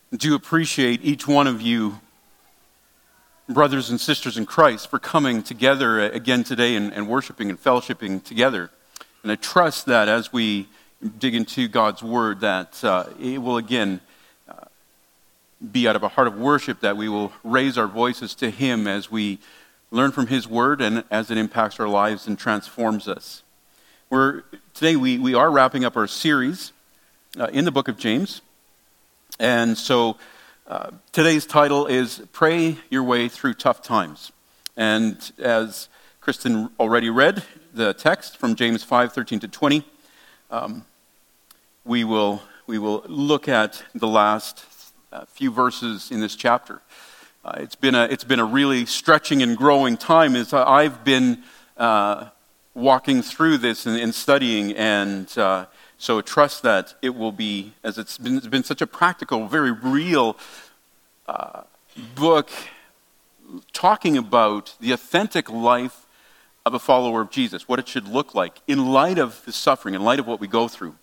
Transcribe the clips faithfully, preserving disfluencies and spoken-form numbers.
do appreciate each one of you, brothers and sisters in Christ, for coming together again today and, and worshiping and fellowshipping together. And I trust that as we dig into God's Word, that uh, it will again uh, be out of a heart of worship, that we will raise our voices to Him as we learn from His Word and as it impacts our lives and transforms us. We're, today we, we are wrapping up our series uh, in the book of James. And so uh, today's title is Pray Your Way Through Tough Times. And as Kristen already read the text from James five, thirteen to twenty, um, we will we will look at the last uh, few verses in this chapter. Uh, it's been a it's been a really stretching and growing time as I've been uh, walking through this and, and studying, and uh, so trust that it will be, as it's been, it's been such a practical, very real uh, book talking about the authentic life of a follower of Jesus, what it should look like in light of the suffering, in light of what we go through.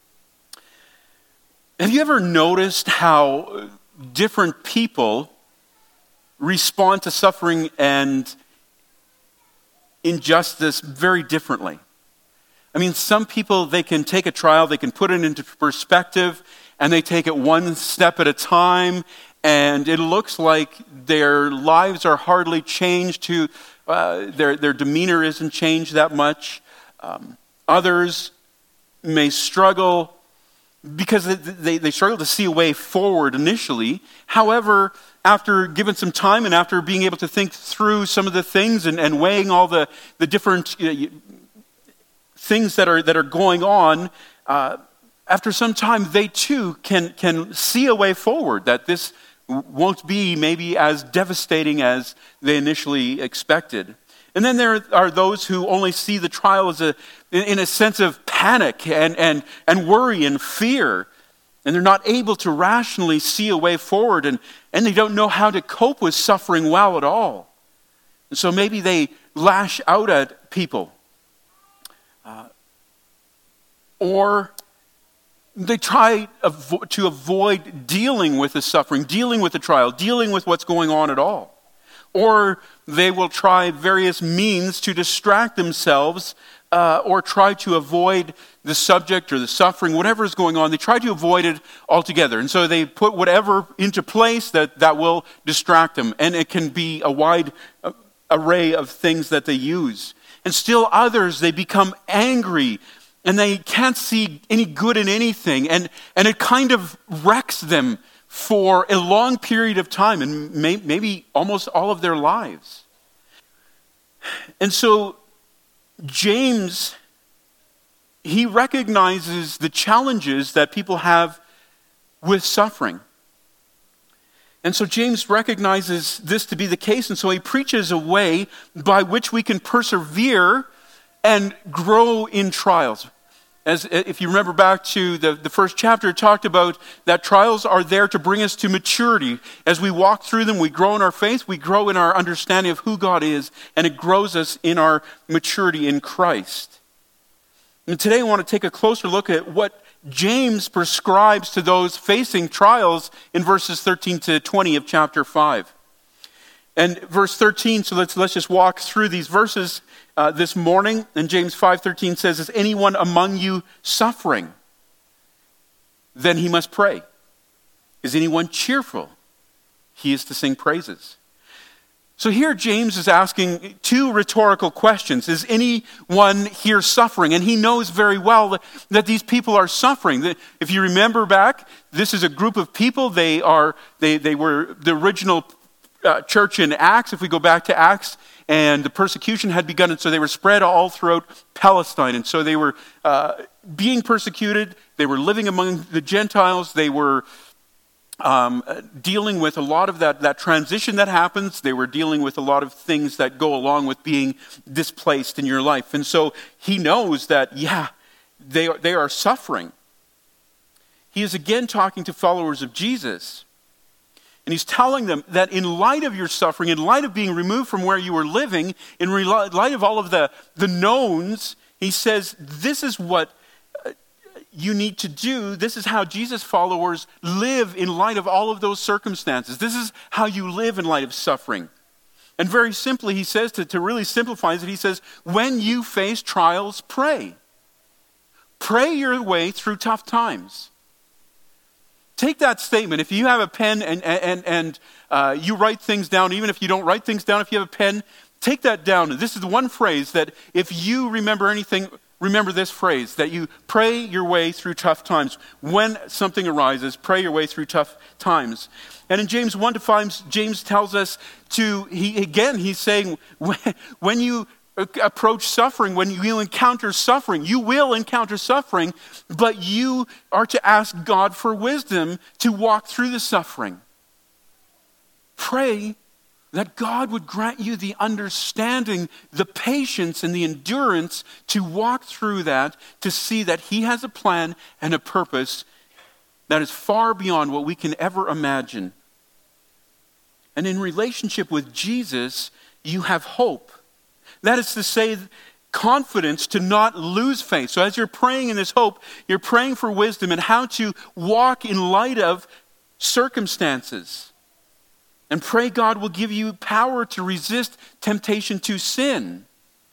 Have you ever noticed how different people respond to suffering and injustice very differently? I mean, some people, they can take a trial, they can put it into perspective, and they take it one step at a time, and it looks like their lives are hardly changed to, uh, their, their demeanor isn't changed that much. Um, others may struggle because they, they struggle to see a way forward initially. However, after given some time and after being able to think through some of the things and, and weighing all the, the different you know, things that are that are going on, uh, after some time they too can can see a way forward, that this won't be maybe as devastating as they initially expected. And then there are those who only see the trial as a in a sense of panic and and and worry and fear, and they're not able to rationally see a way forward, and and they don't know how to cope with suffering well at all. And so maybe they lash out at people. Uh, or they try avo- to avoid dealing with the suffering, dealing with the trial, dealing with what's going on at all. Or they will try various means to distract themselves uh, or try to avoid the subject or the suffering, whatever is going on. They try to avoid it altogether. And so they put whatever into place that, that will distract them. And it can be a wide uh, array of things that they use. And still others, they become angry and they can't see any good in anything. And, and it kind of wrecks them for a long period of time and may, maybe almost all of their lives. And so James, he recognizes the challenges that people have with suffering. And so James recognizes this to be the case, and so he preaches a way by which we can persevere and grow in trials. As if you remember back to the, the first chapter, it talked about that trials are there to bring us to maturity. As we walk through them, we grow in our faith, we grow in our understanding of who God is, and it grows us in our maturity in Christ. And today I want to take a closer look at what James prescribes to those facing trials in verses thirteen to twenty of chapter five. And verse thirteen, so let's let's just walk through these verses uh, this morning. And James five thirteen says, "Is anyone among you suffering? Then he must pray. Is anyone cheerful? He is to sing praises." So here James is asking two rhetorical questions. Is anyone here suffering? And he knows very well that, that these people are suffering. If you remember back, this is a group of people. They are they they were the original uh, church in Acts. If we go back to Acts, and the persecution had begun, and so they were spread all throughout Palestine. And so they were uh, being persecuted. They were living among the Gentiles. They were Um, dealing with a lot of that, that transition that happens. They were dealing with a lot of things that go along with being displaced in your life. And so he knows that, yeah, they are, they are suffering. He is again talking to followers of Jesus. And he's telling them that in light of your suffering, in light of being removed from where you were living, in light of all of the, the knowns, he says, this is what you need to do, this is how Jesus followers live in light of all of those circumstances. This is how you live in light of suffering. And very simply, he says, to, to really simplify it, he says, when you face trials, pray. Pray your way through tough times. Take that statement. If you have a pen and, and, and uh, you write things down, even if you don't write things down, if you have a pen, take that down. This is the one phrase that if you remember anything, remember this phrase, that you pray your way through tough times. When something arises, pray your way through tough times. And in James one to five, James tells us to, he again, he's saying, when, when you approach suffering, when you encounter suffering, you will encounter suffering, but you are to ask God for wisdom to walk through the suffering. Pray that God would grant you the understanding, the patience, and the endurance to walk through that, to see that he has a plan and a purpose that is far beyond what we can ever imagine. And in relationship with Jesus, you have hope. That is to say, confidence to not lose faith. So as you're praying in this hope, you're praying for wisdom and how to walk in light of circumstances. And pray God will give you power to resist temptation to sin.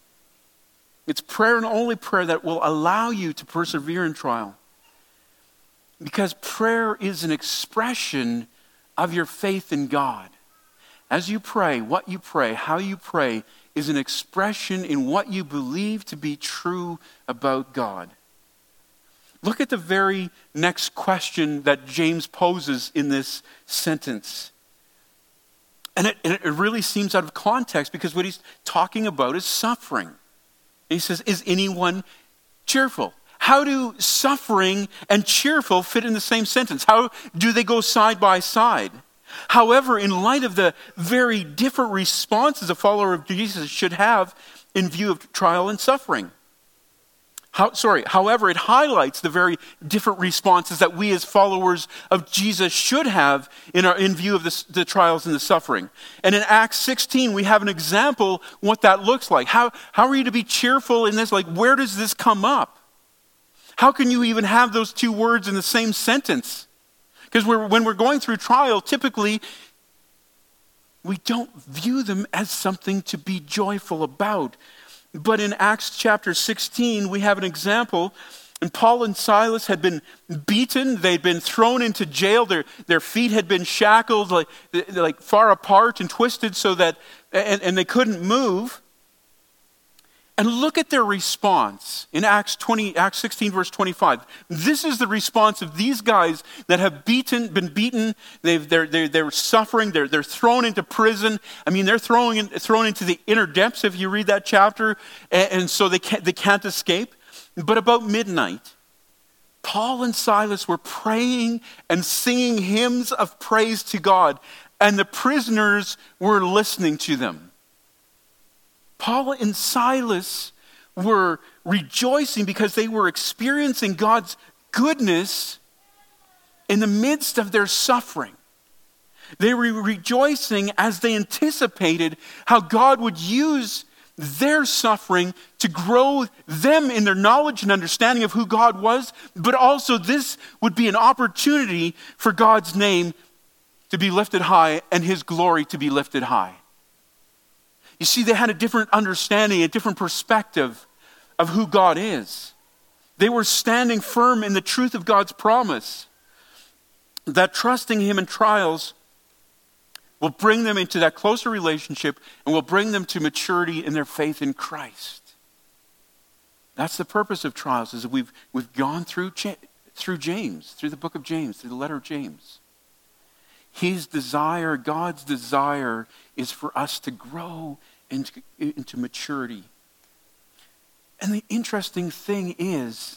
It's prayer and only prayer that will allow you to persevere in trial. Because prayer is an expression of your faith in God. As you pray, what you pray, how you pray, is an expression in what you believe to be true about God. Look at the very next question that James poses in this sentence. And it, and it really seems out of context because what he's talking about is suffering. And he says, is anyone cheerful? How do suffering and cheerful fit in the same sentence? How do they go side by side? However, in light of the very different responses a follower of Jesus should have in view of trial and suffering. How, sorry, however, it highlights the very different responses that we as followers of Jesus should have in, our, in view of the, the trials and the suffering. And in Acts sixteen, we have an example what that looks like. How, how are you to be cheerful in this? Like, where does this come up? How can you even have those two words in the same sentence? Because we're, when we're going through trial, typically, we don't view them as something to be joyful about. But in Acts chapter sixteen, we have an example. And Paul and Silas had been beaten. They'd been thrown into jail. Their, their feet had been shackled, like, like far apart and twisted so that, and, and they couldn't move. And look at their response in Acts twenty, Acts sixteen, verse twenty-five. This is the response of these guys that have beaten, been beaten. They've, they're, they're, they're suffering. They're, they're thrown into prison. I mean, they're thrown, in, thrown into the inner depths, if you read that chapter. And, and so they can't, they can't escape. But about midnight, Paul and Silas were praying and singing hymns of praise to God. And the prisoners were listening to them. Paul and Silas were rejoicing because they were experiencing God's goodness in the midst of their suffering. They were rejoicing as they anticipated how God would use their suffering to grow them in their knowledge and understanding of who God was, but also this would be an opportunity for God's name to be lifted high and his glory to be lifted high. You see, they had a different understanding, a different perspective of who God is. They were standing firm in the truth of God's promise that trusting him in trials will bring them into that closer relationship and will bring them to maturity in their faith in Christ. That's the purpose of trials, is that we've, we've gone through, through James, through the book of James, through the letter of James. His desire, God's desire, is for us to grow into, into maturity. And the interesting thing is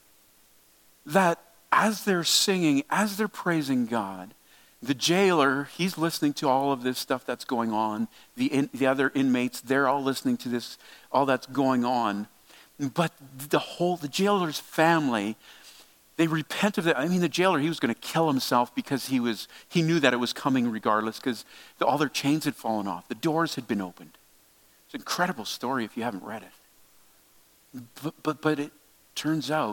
that as they're singing, as they're praising God, the jailer, he's listening to all of this stuff that's going on. The, in, the other inmates, they're all listening to this, all that's going on. But the whole, the jailer's family, they repent of it. I mean, the jailer, he was going to kill himself because he was he knew that it was coming regardless, because the, all their chains had fallen off. The doors had been opened. It's an incredible story if you haven't read it. But, but, but it turns out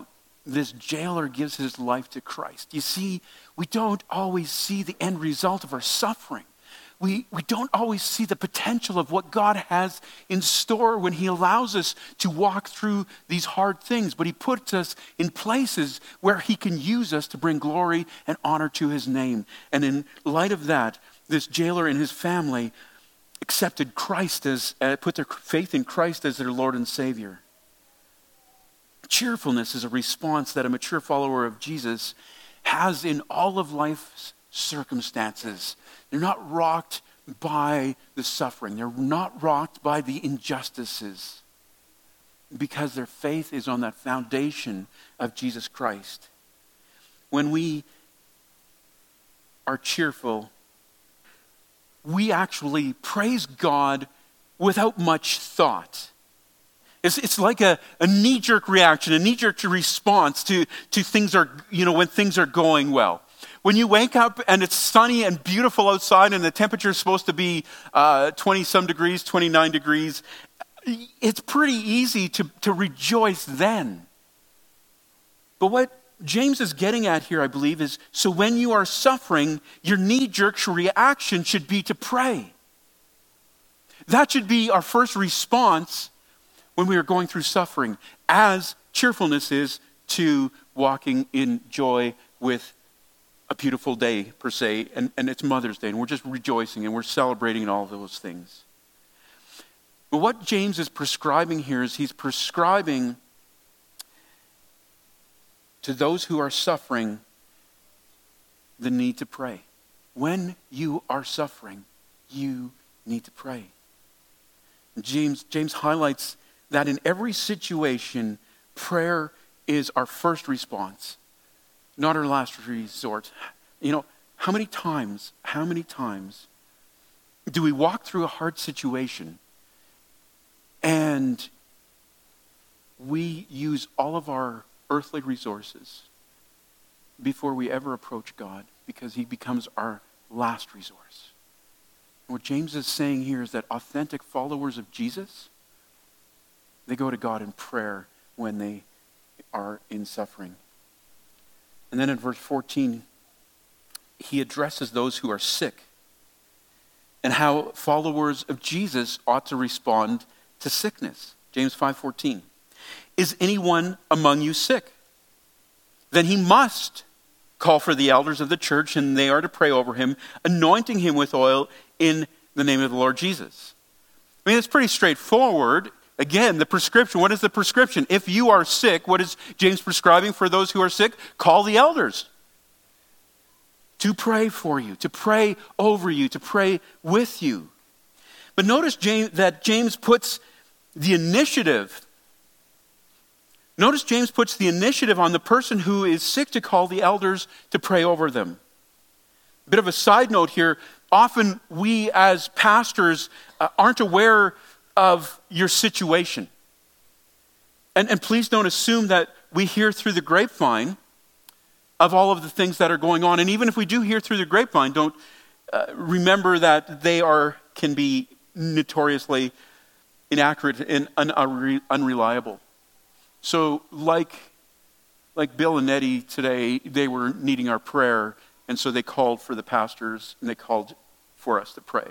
this jailer gives his life to Christ. You see, we don't always see the end result of our suffering. We, we don't always see the potential of what God has in store when he allows us to walk through these hard things. But he puts us in places where he can use us to bring glory and honor to his name. And in light of that, this jailer and his family accepted Christ as, uh, put their faith in Christ as their Lord and Savior. Cheerfulness is a response that a mature follower of Jesus has in all of life's circumstances. They're not rocked by the suffering. They're not rocked by the injustices because their faith is on that foundation of Jesus Christ. When we are cheerful, we actually praise God without much thought. It's, it's like a, a knee-jerk reaction, a knee-jerk response to, to things are, you know, when things are going well. When you wake up and it's sunny and beautiful outside and the temperature is supposed to be uh, twenty-some degrees, twenty-nine degrees, it's pretty easy to, to rejoice then. But what James is getting at here, I believe, is so when you are suffering, your knee-jerk reaction should be to pray. That should be our first response when we are going through suffering, as cheerfulness is to walking in joy with a beautiful day, per se, and, and it's Mother's Day, and we're just rejoicing and we're celebrating all of those things. But what James is prescribing here is he's prescribing to those who are suffering the need to pray. When you are suffering, you need to pray. James, James highlights that in every situation, prayer is our first response, not our last resort. You know, how many times, how many times do we walk through a hard situation and we use all of our earthly resources before we ever approach God because he becomes our last resource? And what James is saying here is that authentic followers of Jesus, they go to God in prayer when they are in suffering. And then in verse fourteen, he addresses those who are sick and how followers of Jesus ought to respond to sickness. James five fourteen. Is anyone among you sick? Then he must call for the elders of the church, and they are to pray over him, anointing him with oil in the name of the Lord Jesus. I mean, it's pretty straightforward. Again, the prescription. What is the prescription? If you are sick, what is James prescribing for those who are sick? Call the elders to pray for you, to pray over you, to pray with you. But notice James, that James puts the initiative. Notice James puts the initiative on the person who is sick to call the elders to pray over them. A bit of a side note here. Often we as pastors uh, aren't aware of your situation. And, and please don't assume that we hear through the grapevine of all of the things that are going on. And even if we do hear through the grapevine, don't uh, remember that they are can be notoriously inaccurate and un- unre- unreliable. So like, like Bill and Nettie today, they were needing our prayer, and so they called for the pastors, and they called for us to pray.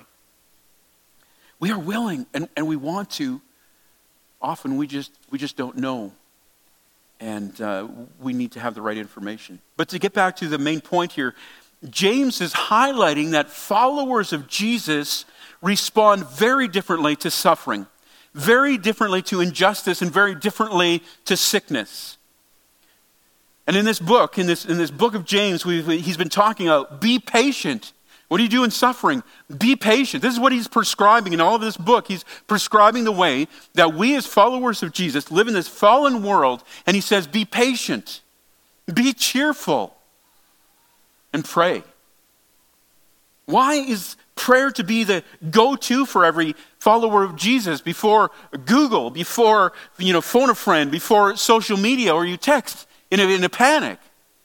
We are willing and, and we want to. Often we just we just don't know. And uh, we need to have the right information. But to get back to the main point here, James is highlighting that followers of Jesus respond very differently to suffering, very differently to injustice, and very differently to sickness. And in this book, in this in this book of James, we've, he's been talking about be patient. What do you do in suffering? Be patient. This is what he's prescribing in all of this book. He's prescribing the way that we as followers of Jesus live in this fallen world. And he says, be patient. Be cheerful. And pray. Why is prayer to be the go-to for every follower of Jesus before Google, before, you know, phone a friend, before social media, or you text in a, in a panic?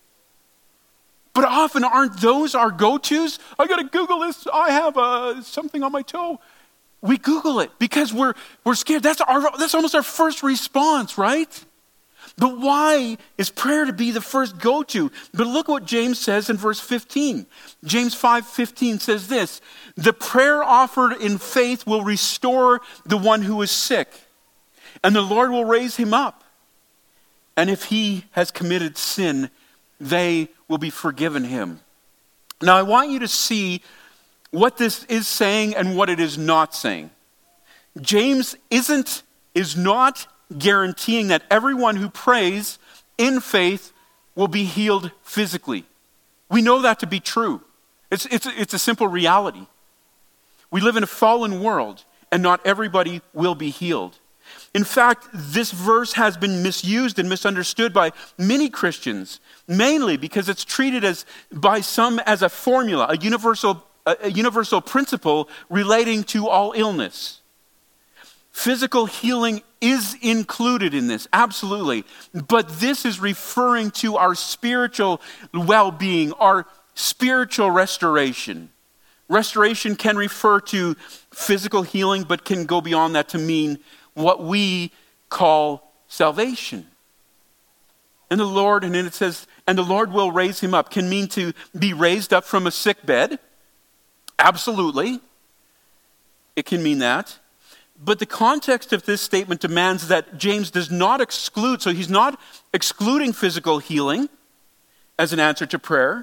But often aren't those our go-tos? I got to Google this. I have uh, something on my toe. We Google it because we're we're scared. That's our that's almost our first response, right? But why is prayer to be the first go-to? But look what James says in verse fifteen. James five fifteen says this, the prayer offered in faith will restore the one who is sick, and the Lord will raise him up. And if he has committed sin, they will be forgiven him. Now I want you to see what this is saying and what it is not saying. James isn't, is not guaranteeing that everyone who prays in faith will be healed physically. We know that to be true. It's, it's, it's a simple reality. We live in a fallen world, and not everybody will be healed. In fact, this verse has been misused and misunderstood by many Christians, mainly because it's treated as by some as a formula, a universal, a universal principle relating to all illness. Physical healing is included in this, absolutely. But this is referring to our spiritual well-being, our spiritual restoration. Restoration can refer to physical healing, but can go beyond that to mean what we call salvation. And the Lord, and then it says, and the Lord will raise him up, can mean to be raised up from a sick bed. Absolutely. It can mean that. But the context of this statement demands that James does not exclude, so he's not excluding physical healing as an answer to prayer.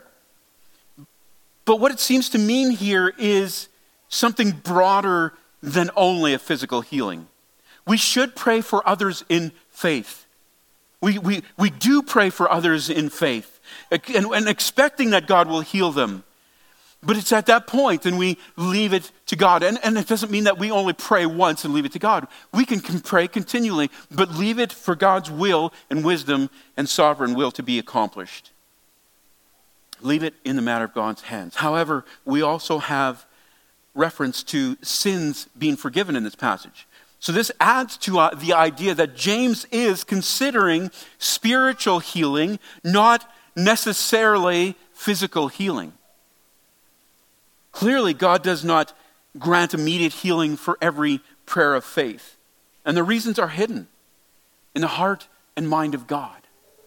But what it seems to mean here is something broader than only a physical healing. We should pray for others in faith. We, we, we do pray for others in faith and, and expecting that God will heal them. But it's at that point and we leave it to God. And, and it doesn't mean that we only pray once and leave it to God. We can, can pray continually, but leave it for God's will and wisdom and sovereign will to be accomplished. Leave it in the matter of God's hands. However, we also have reference to sins being forgiven in this passage. So this adds to uh, the idea that James is considering spiritual healing, not necessarily physical healing. Clearly, God does not grant immediate healing for every prayer of faith. And the reasons are hidden in the heart and mind of God.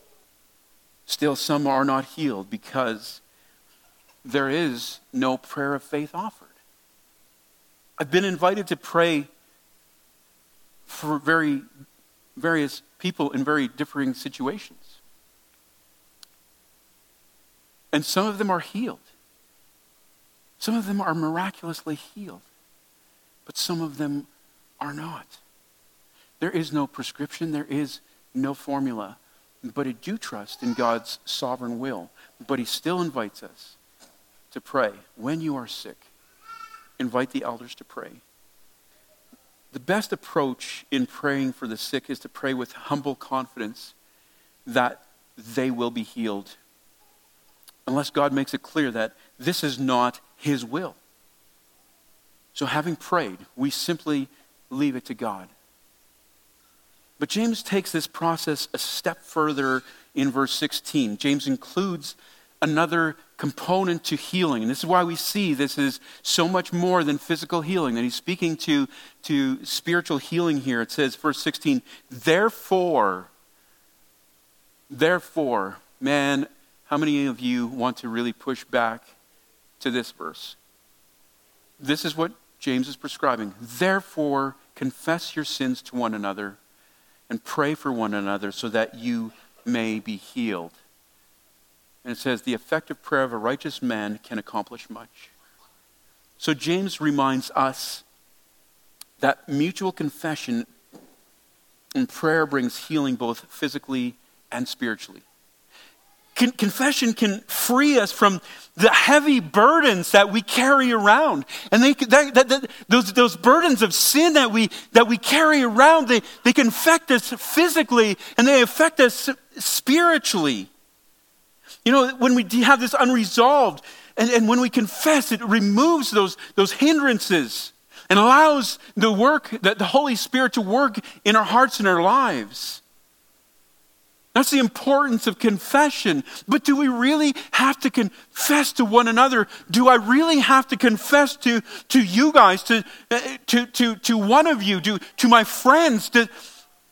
Still, some are not healed because there is no prayer of faith offered. I've been invited to pray for very various people in very differing situations. And some of them are healed. Some of them are miraculously healed. But some of them are not. There is no prescription. There is no formula. But I do trust in God's sovereign will. But he still invites us to pray. When you are sick, invite the elders to pray. The best approach in praying for the sick is to pray with humble confidence that they will be healed. Unless God makes it clear that this is not his will. So having prayed, we simply leave it to God. But James takes this process a step further in verse sixteen. James includes another component to healing. And this is why we see this is so much more than physical healing. That he's speaking to, to spiritual healing here. It says, verse sixteen, therefore, therefore, man, how many of you want to really push back to this verse? This is what James is prescribing. Therefore, confess your sins to one another and pray for one another so that you may be healed. And it says, the effective prayer of a righteous man can accomplish much. So James reminds us that mutual confession and prayer brings healing both physically and spiritually. Con- confession can free us from the heavy burdens that we carry around. And they, that, that, that, those, those burdens of sin that we, that we carry around, they, they can affect us physically and they affect us spiritually. You know, when we have this unresolved, and, and when we confess, it removes those, those hindrances and allows the work, the, the Holy Spirit to work in our hearts and our lives. That's the importance of confession. But do we really have to confess to one another? Do I really have to confess to, to you guys, to, to, to, to one of you, to, to my friends? To,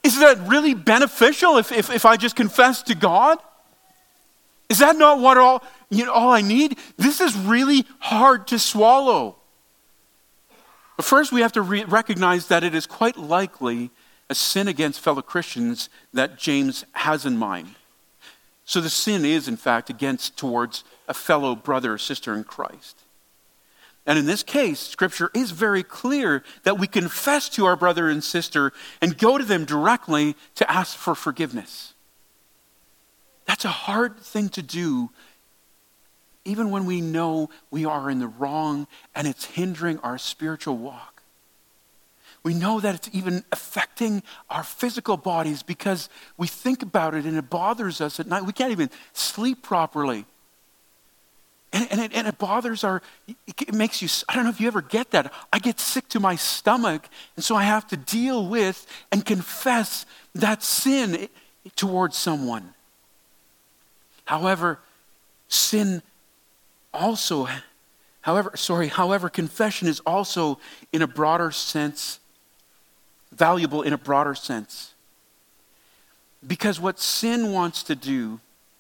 Is that really beneficial if, if, if I just confess to God? Is that not what all, you know, all I need? This is really hard to swallow. But first we have to re- recognize that it is quite likely a sin against fellow Christians that James has in mind. So the sin is, in fact, against towards a fellow brother or sister in Christ. And in this case, Scripture is very clear that we confess to our brother and sister and go to them directly to ask for forgiveness. That's a hard thing to do, even when we know we are in the wrong and it's hindering our spiritual walk. We know that it's even affecting our physical bodies because we think about it and it bothers us at night. We can't even sleep properly. And, and, it, and it bothers our, it makes you, I don't know if you ever get that. I get sick to my stomach, and so I have to deal with and confess that sin towards someone. However, sin also, however, sorry, however, confession is also in a broader sense, valuable in a broader sense. Because what sin wants to do,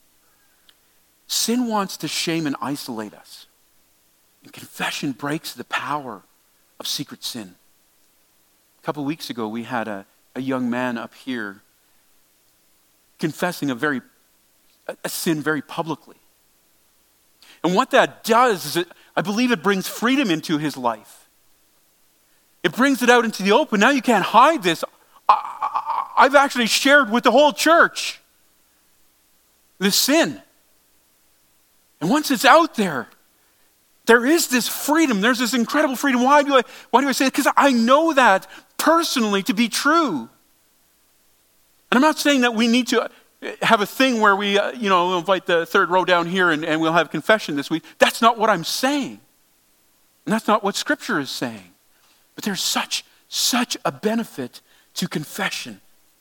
sin wants to shame and isolate us. And confession breaks the power of secret sin. A couple of weeks ago, we had a, a young man up here confessing a very a sin very publicly. And what that does is, it, I believe it brings freedom into his life. It brings it out into the open. Now you can't hide this. I, I, I've actually shared with the whole church this sin. And once it's out there, there is this freedom. There's this incredible freedom. Why do I, why do I say it? Because I know that personally to be true. And I'm not saying that we need to have a thing where we, uh, you know, invite the third row down here and, and we'll have confession this week. That's not what I'm saying. And that's not what Scripture is saying. But there's such, such a benefit to confession.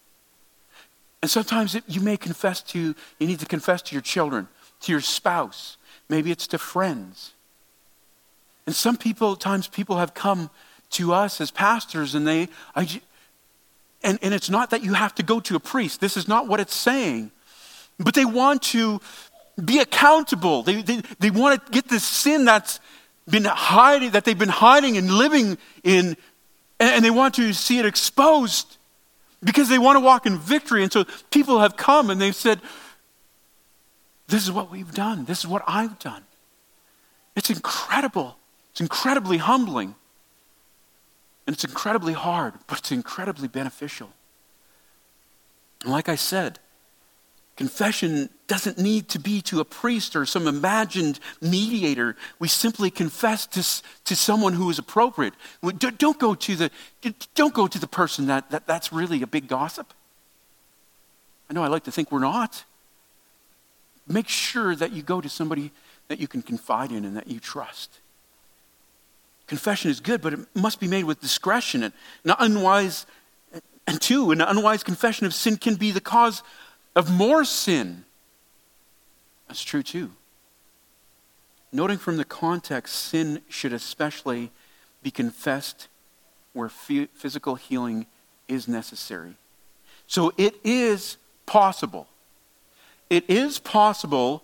And sometimes it, you may confess to, you need to confess to your children, to your spouse. Maybe it's to friends. And some people, times people have come to us as pastors and they, I, And, and it's not that you have to go to a priest. This is not what it's saying. But they want to be accountable. They, they, they want to get this sin that's been hiding, that they've been hiding and living in, and, and they want to see it exposed because they want to walk in victory. And so people have come and they've said, this is what we've done. This is what I've done. It's incredible. It's incredibly humbling. And it's incredibly hard, but it's incredibly beneficial. And like I said, confession doesn't need to be to a priest or some imagined mediator. We simply confess to, to someone who is appropriate. Don't go to the, don't go to the person that, that that's really a big gossip. I know I like to think we're not. Make sure that you go to somebody that you can confide in and that you trust. Confession is good, but it must be made with discretion. And not unwise, and two, an unwise confession of sin can be the cause of more sin. That's true too. Noting from the context, sin should especially be confessed where physical healing is necessary. So it is possible. It is possible,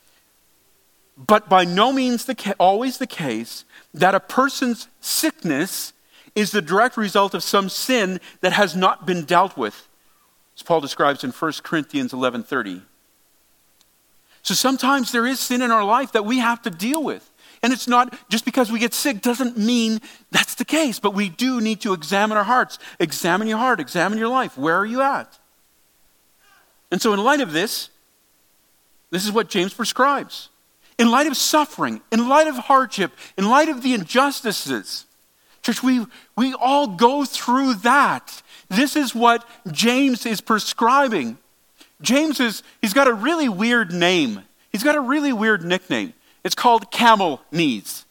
but by no means the ca- always the case, that a person's sickness is the direct result of some sin that has not been dealt with, as Paul describes in First Corinthians eleven thirty. So sometimes there is sin in our life that we have to deal with. And it's not, just because we get sick doesn't mean that's the case, but we do need to examine our hearts. Examine your heart, examine your life. Where are you at? And so in light of this, this is what James prescribes. In light of suffering, in light of hardship, in light of the injustices, church, we, we all go through that. This is what James is prescribing. James is, he's got a really weird name. He's got a really weird nickname. It's called Camel Knees.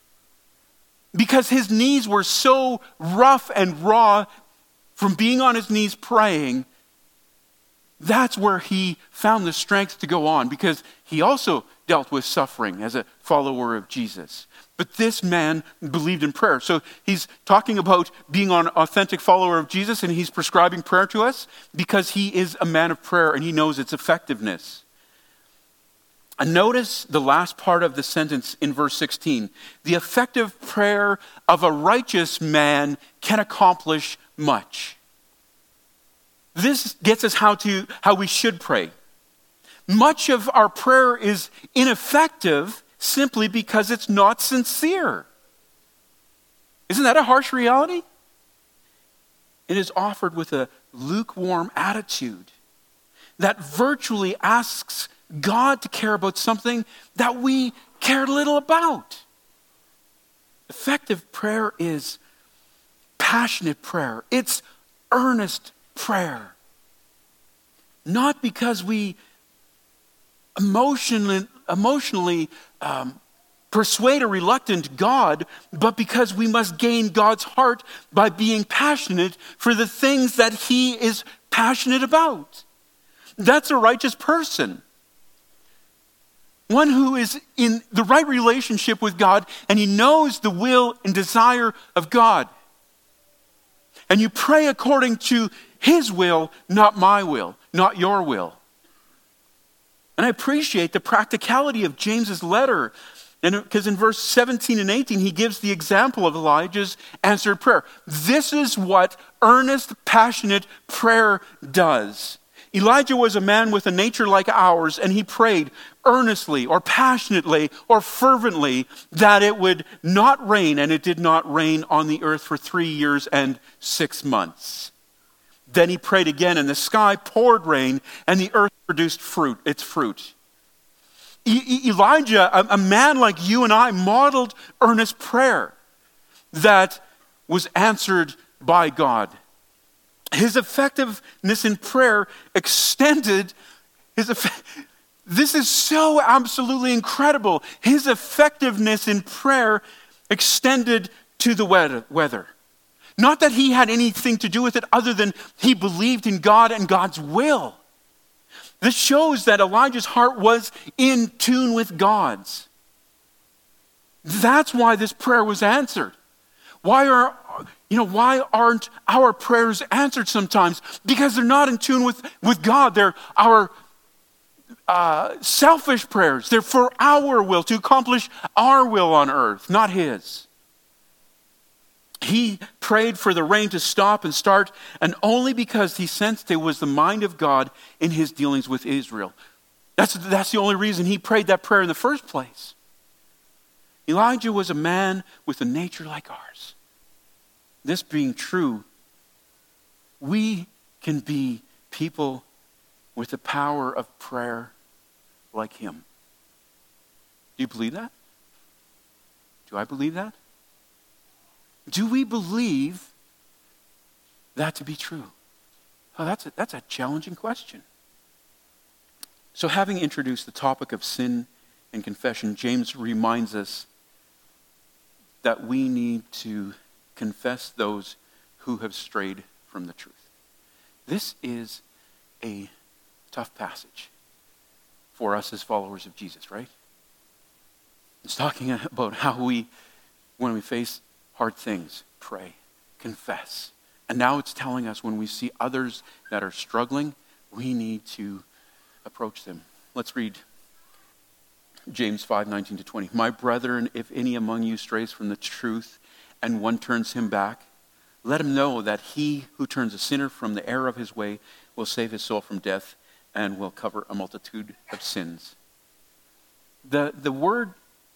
Because his knees were so rough and raw from being on his knees praying, that's where he found the strength to go on. Because he also dealt with suffering as a follower of Jesus. But this man believed in prayer. So he's talking about being an authentic follower of Jesus, and he's prescribing prayer to us because he is a man of prayer and he knows its effectiveness. And notice the last part of the sentence in verse sixteen. The effective prayer of a righteous man can accomplish much. This gets us how to how we should pray. Much of our prayer is ineffective simply because it's not sincere. Isn't that a harsh reality? It is offered with a lukewarm attitude that virtually asks God to care about something that we care little about. Effective prayer is passionate prayer. It's earnest prayer. Not because we emotionally, emotionally um, persuade a reluctant God, but because we must gain God's heart by being passionate for the things that he is passionate about. That's a righteous person. One who is in the right relationship with God and he knows the will and desire of God. And you pray according to his will, not my will, not your will. And I appreciate the practicality of James's letter, and because in verse seventeen and eighteen, he gives the example of Elijah's answered prayer. This is what earnest, passionate prayer does. Elijah was a man with a nature like ours, and he prayed earnestly or passionately or fervently that it would not rain, and it did not rain on the earth for three years and six months. Then he prayed again, and the sky poured rain, and the earth produced fruit, its fruit. E- Elijah, a, a man like you and I, modeled earnest prayer that was answered by God. His effectiveness in prayer extended, his eff- this is so absolutely incredible. His effectiveness in prayer extended to the weather. Not that he had anything to do with it other than he believed in God and God's will. This shows that Elijah's heart was in tune with God's. That's why this prayer was answered. Why are, you know, why aren't our prayers answered sometimes? Because they're not in tune with, with God. They're our uh, selfish prayers. They're for our will, to accomplish our will on earth, not his. He prayed for the rain to stop and start, and only because he sensed it was the mind of God in his dealings with Israel. That's, that's the only reason he prayed that prayer in the first place. Elijah was a man with a nature like ours. This being true, we can be people with the power of prayer like him. Do you believe that? Do I believe that? Do we believe that to be true? Oh, that's a, that's a challenging question. So having introduced the topic of sin and confession, James reminds us that we need to confess those who have strayed from the truth. This is a tough passage for us as followers of Jesus, right? It's talking about how we, when we face hard things, pray, confess. And now it's telling us when we see others that are struggling, we need to approach them. Let's read James five, nineteen to twenty. My brethren, if any among you strays from the truth and one turns him back, let him know that he who turns a sinner from the error of his way will save his soul from death and will cover a multitude of sins. The, the word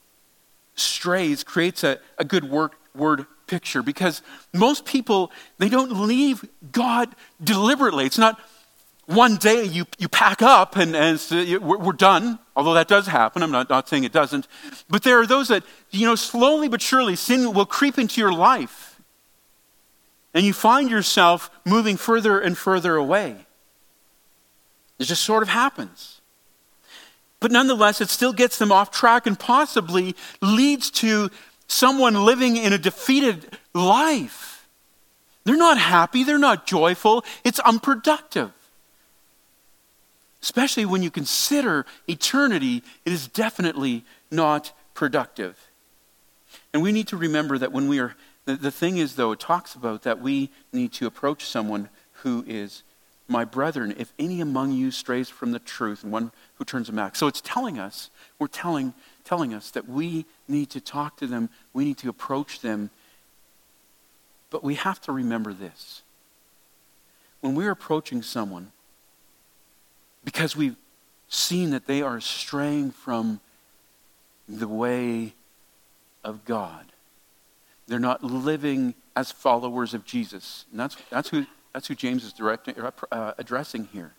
strays creates a, a good word, word picture because most people, they don't leave God deliberately. It's not one day you, you pack up and, and we're, we're done, although that does happen. I'm not, not saying it doesn't. But there are those that, you know, slowly but surely sin will creep into your life. And you find yourself moving further and further away. It just sort of happens. But nonetheless, it still gets them off track and possibly leads to someone living in a defeated life. They're not happy. They're not joyful. It's unproductive. Especially when you consider eternity, it is definitely not productive. And we need to remember that when we are, the, the thing is though, it talks about that we need to approach someone who is my brethren, if any among you strays from the truth, and one who turns them back. So it's telling us, we're telling, telling us that we need to talk to them, we need to approach them. But we have to remember this. When we're approaching someone, because we've seen that they are straying from the way of God, they're not living as followers of Jesus. And that's, that's who That's who James is directing, uh, addressing here.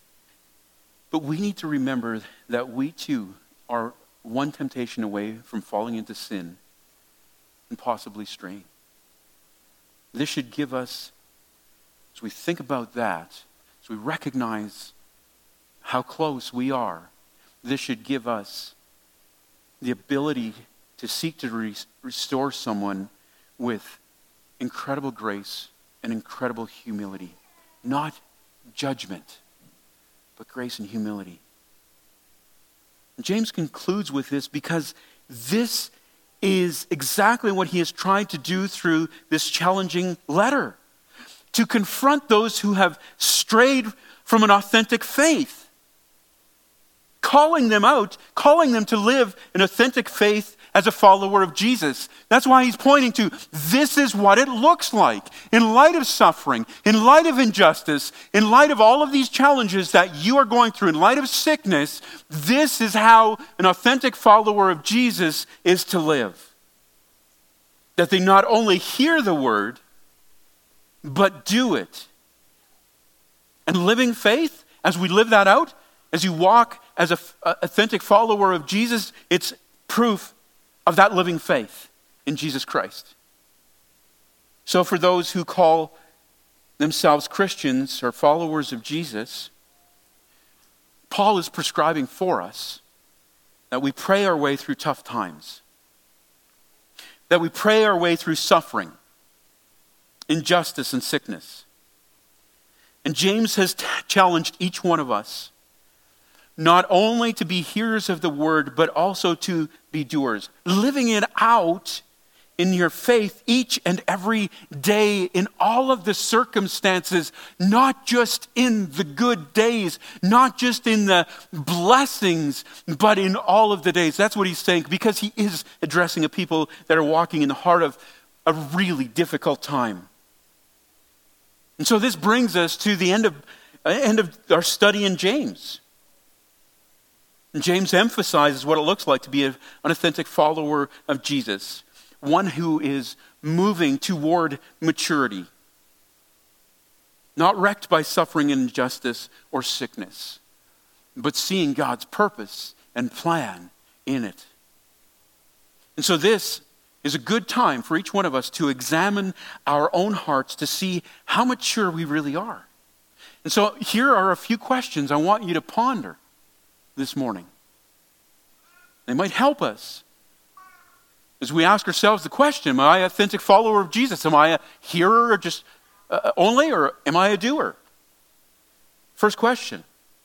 But we need to remember that we too are one temptation away from falling into sin and possibly straying. This should give us, as we think about that, as we recognize how close we are, this should give us the ability to seek to re- restore someone with incredible grace and incredible humility. Not judgment, but grace and humility. And James concludes with this because this is exactly what he has tried to do through this challenging letter. To confront those who have strayed from an authentic faith. Calling them out, calling them to live an authentic faith as a follower of Jesus. That's why he's pointing to, this is what it looks like. In light of suffering, in light of injustice, in light of all of these challenges that you are going through, in light of sickness, this is how an authentic follower of Jesus is to live. That they not only hear the word, but do it. And living faith, as we live that out, as you walk as an authentic follower of Jesus, it's proof of that living faith in Jesus Christ. So for those who call themselves Christians or followers of Jesus, Paul is prescribing for us that we pray our way through tough times, that we pray our way through suffering, injustice, and sickness. And James has t- challenged each one of us not only to be hearers of the word, but also to be doers. Living it out in your faith each and every day in all of the circumstances, not just in the good days, not just in the blessings, but in all of the days. That's what he's saying, because he is addressing a people that are walking in the heart of a really difficult time. And so this brings us to the end of, end of our study in James. And James emphasizes what it looks like to be a, an authentic follower of Jesus. One who is moving toward maturity. Not wrecked by suffering and injustice or sickness, but seeing God's purpose and plan in it. And so this is a good time for each one of us to examine our own hearts to see how mature we really are. And so here are a few questions I want you to ponder this morning. They might help us as we ask ourselves the question, am I an authentic follower of Jesus? Am I a hearer or just uh, only, or am I a doer? First question,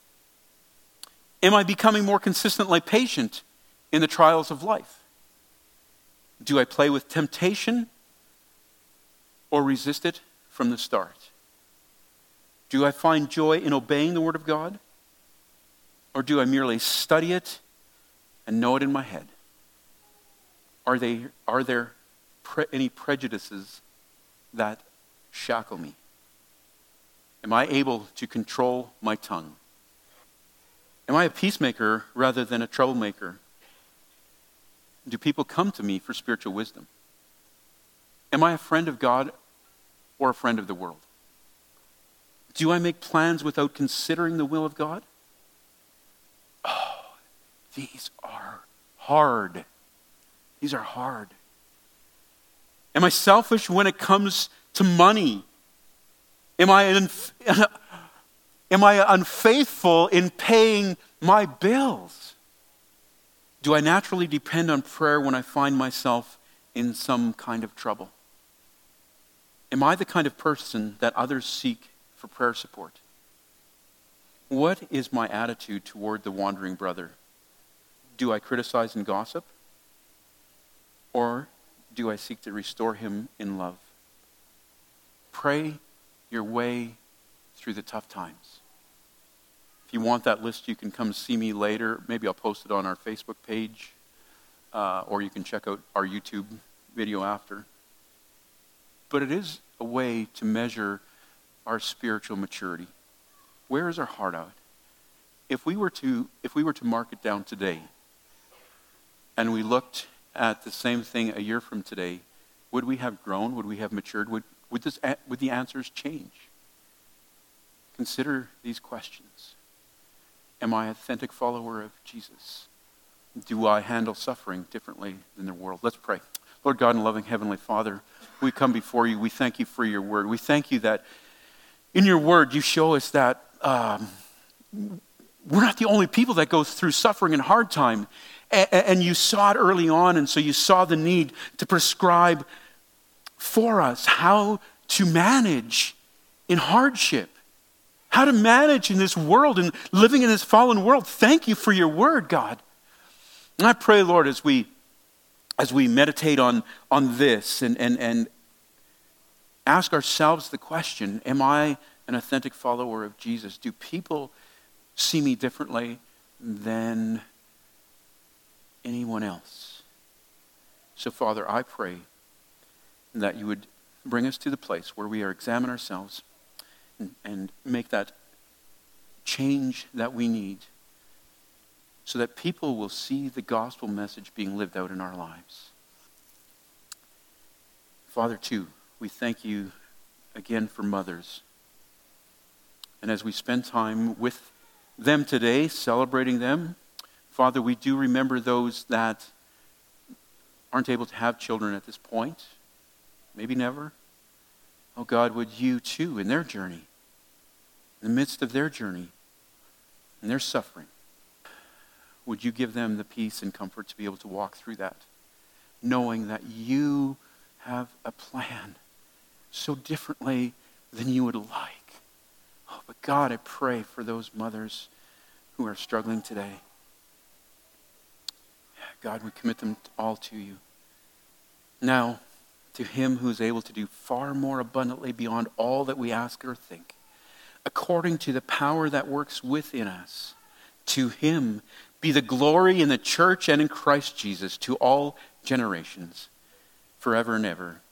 am I becoming more consistently patient in the trials of life? Do I play with temptation or resist it from the start? Do I find joy in obeying the Word of God? Or do I merely study it and know it in my head? Are they, are there pre- any prejudices that shackle me? Am I able to control my tongue? Am I a peacemaker rather than a troublemaker? Do people come to me for spiritual wisdom? Am I a friend of God or a friend of the world? Do I make plans without considering the will of God? Oh, these are hard. These are hard. Am I selfish when it comes to money? Am I, unf- am I unfaithful in paying my bills? Do I naturally depend on prayer when I find myself in some kind of trouble? Am I the kind of person that others seek for prayer support? What is my attitude toward the wandering brother? Do I criticize and gossip? Or do I seek to restore him in love? Pray your way through the tough times. If you want that list, you can come see me later. Maybe I'll post it on our Facebook page, uh, or you can check out our YouTube video after. But it is a way to measure our spiritual maturity. Where is our heart at? If we were to, if we were to mark it down today, and we looked at the same thing a year from today, would we have grown? Would we have matured? Would, would, this, would the answers change? Consider these questions. Am I an authentic follower of Jesus? Do I handle suffering differently than the world? Let's pray. Lord God and loving Heavenly Father, we come before you. We thank you for your word. We thank you that in your word you show us that um, we're not the only people that go through suffering and hard time. A- and you saw it early on, and so you saw the need to prescribe for us how to manage in hardship. How to manage in this world and living in this fallen world. Thank you for your word, God. And I pray, Lord, as we as we meditate on, on this and, and, and ask ourselves the question, am I an authentic follower of Jesus? Do people see me differently than anyone else? So, Father, I pray that you would bring us to the place where we are examine ourselves and, and make that change that we need so that people will see the gospel message being lived out in our lives. Father, too, we thank you again for mothers. And as we spend time with them today, celebrating them, Father, we do remember those that aren't able to have children at this point, maybe never. Oh God, would you too, in their journey, in the midst of their journey, and their suffering, would you give them the peace and comfort to be able to walk through that, knowing that you have a plan so differently than you would like. Oh, but God, I pray for those mothers who are struggling today. God, we commit them all to you. Now, to him who is able to do far more abundantly beyond all that we ask or think, according to the power that works within us, to him be the glory in the church and in Christ Jesus to all generations, forever and ever.